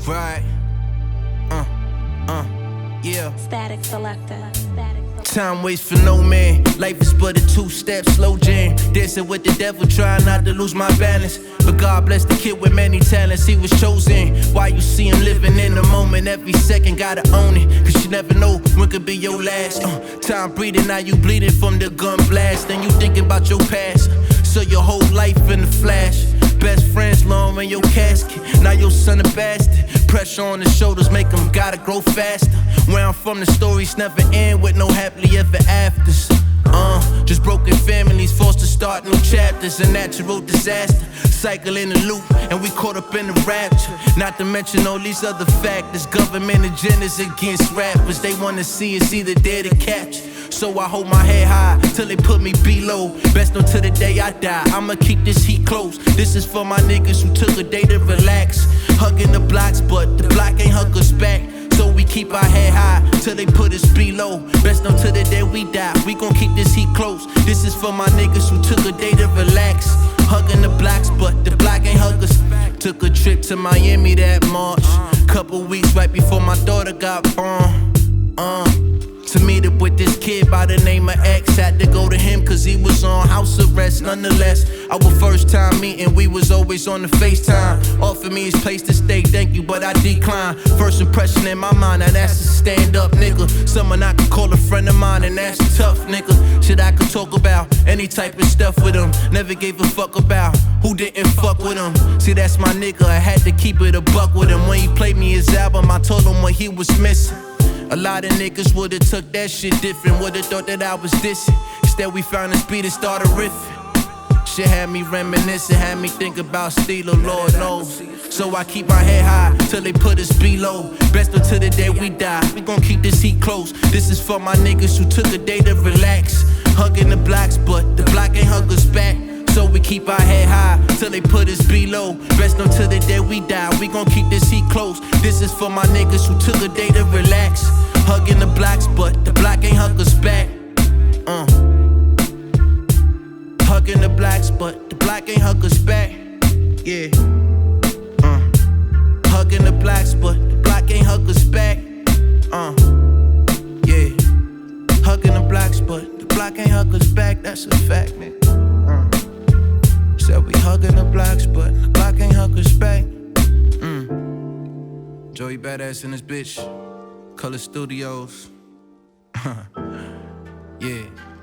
Right. Yeah. Static Selector. Time waits for no man. Life is but a two-step slow jam. Dancing with the devil, trying not to lose my balance. But God bless the kid with many talents. He was chosen. Why you see him living in the moment? Every second gotta own it, cause you never know when could be your last. Time breathing, now you bleeding from the gun blast. Then you thinking about your past. So your whole life in the flash. Best friends long in your casket. Now your son a bastard. Pressure on the shoulders make him gotta grow faster. Where I'm from, the stories never end with no happily ever afters. Just broken families forced to start new chapters. A natural disaster, cycle in the loop, and we caught up in the rapture. Not to mention all these other factors. Government agendas against rappers. They wanna see us either dead or captured. So I hold my head high till they put me below. Best know till the day I die, I'ma keep this heat close. This is for my niggas who took a day to relax. Hugging the blocks, but the block ain't hug us back. So we keep our head high till they put us below. Best know till the day we die, we gon' keep this heat close. This is for my niggas who took a day to relax. Hugging the blocks, but the block ain't hug us back. Took a trip to Miami that March. Couple weeks right before my daughter got born. To meet up with this kid by the name of X. Had to go to him cause he was on house arrest. Nonetheless, our first time meeting, we was always on the FaceTime. Offered me his place to stay, thank you, but I declined. First impression in my mind, now that's a stand-up nigga. Someone I could call a friend of mine, and that's a tough nigga. Shit I could talk about, any type of stuff with him. Never gave a fuck about who didn't fuck with him. See, that's my nigga, I had to keep it a buck with him. When he played me his album, I told him what he was missing. A lot of niggas would've took that shit different, would've thought that I was dissing. Instead we found this beat and started riffing. Shit had me reminiscing, had me think about stealing, Lord knows. So I keep my head high till they put us below. Best until the day we die, we gon' keep this heat close. This is for my niggas who took a day to relax. Hugging the blocks, but the block ain't hug us back. So we keep our head high till they put us below. Best until the day we die, we gon' keep this heat close. This is for my niggas who took a day to relax. Hugging the blocks, but the block ain't hug us back. Hugging the blocks, but the block ain't hug us back. Yeah. Hugging the blocks, but the block ain't hug us back. Yeah. Hugging the blocks, but the block ain't hug us back. That's a fact, man. Said we hugging the blocks, but the block ain't hug us back. Joey Badass in this bitch. Color Studios. Yeah.